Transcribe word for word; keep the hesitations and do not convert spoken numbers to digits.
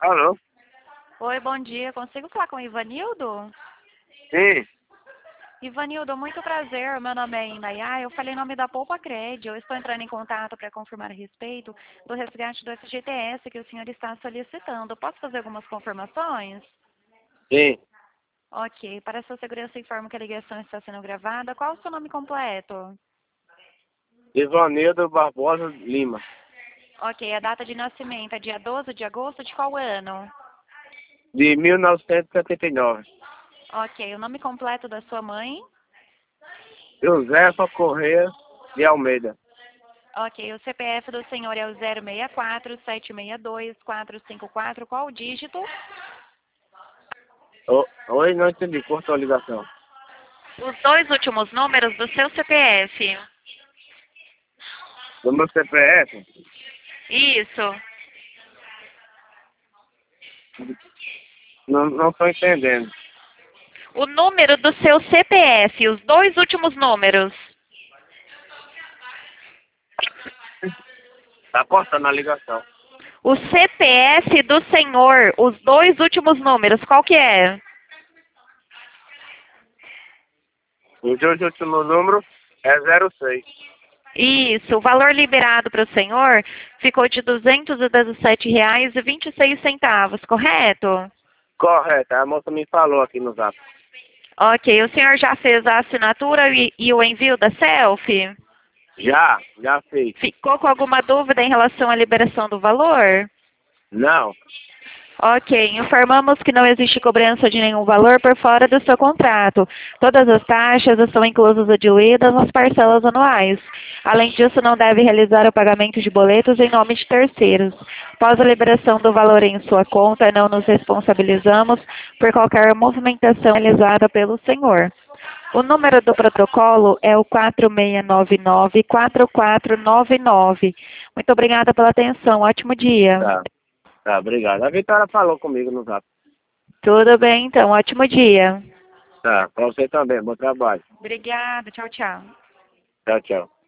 Alô? Oi, bom dia. Consigo falar com o Ivanildo? Sim. Ivanildo, muito prazer. Meu nome é Indaiá. Eu falei em nome da Poupa Cred. Eu estou entrando em contato para confirmar a respeito do resgate do F G T S que o senhor está solicitando. Posso fazer algumas confirmações? Sim. Ok. Para sua segurança, informo que a ligação está sendo gravada. Qual o seu nome completo? Ivanildo Barbosa Lima. Ok. A data de nascimento é dia doze de agosto de qual ano? De mil novecentos e setenta e nove. Ok. O nome completo da sua mãe? Josefa Correia de Almeida. Ok, o C P F do senhor é o zero seis quatro, sete seis dois, quatro cinco quatro. Qual o dígito? O- Oi, não entendi. Cortou a ligação. Os dois últimos números do seu C P F. Do meu C P F? Isso. Não, não tô entendendo. O número do seu C P F, os dois últimos números. Tá cortando a ligação. O C P F do senhor, os dois últimos números, qual que é? O de hoje, último número é zero seis. Isso, o valor liberado para o senhor ficou de duzentos e dezessete reais e vinte e seis centavos, correto? Correto, a moça me falou aqui no zap. Ok, o senhor já fez a assinatura e, e o envio da selfie? Já, já fez. Ficou com alguma dúvida em relação à liberação do valor? Não. Ok, informamos que não existe cobrança de nenhum valor por fora do seu contrato. Todas as taxas estão inclusas ou diluídas nas parcelas anuais. Além disso, não deve realizar o pagamento de boletos em nome de terceiros. Após a liberação do valor em sua conta, não nos responsabilizamos por qualquer movimentação realizada pelo senhor. O número do protocolo é o quatro seis nove nove, quatro quatro nove nove. Muito obrigada pela atenção. Ótimo dia. Tá, tá, obrigado. A Vitória falou comigo no zap. Tudo bem, então. Ótimo dia. Tá, pra você também. Bom trabalho. Obrigada. Tchau, tchau. Tchau, tchau.